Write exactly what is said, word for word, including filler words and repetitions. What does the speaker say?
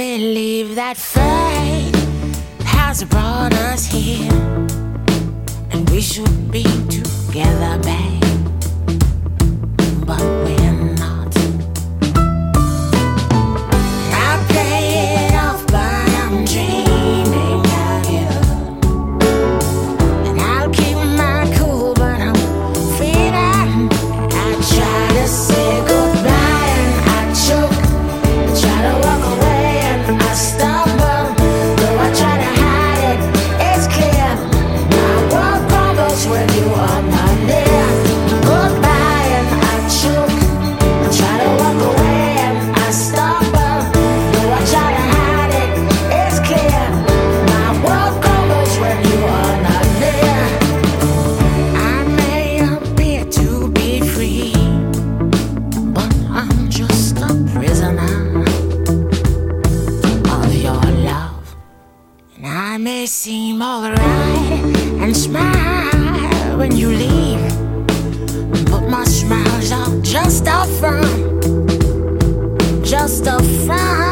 believe that fate has brought us here, and we should be together, babe, but we're not. I play it off, but I'm dreaming of you, and I'll keep my cool, but I'm feeling. I try to say goodbye and I choke, I try to walk away and I stumble, though I try to hide it, it's clear. My world crumbles when you are not near. Goodbye and I choke, I try to walk away and I stumble, though I try to hide it, it's clear. My world crumbles when you are not near. I may appear to be free, but I'm just a prisoner of your love. And I may seem alright and smile when you leave, but my smiles are just a front, just a front.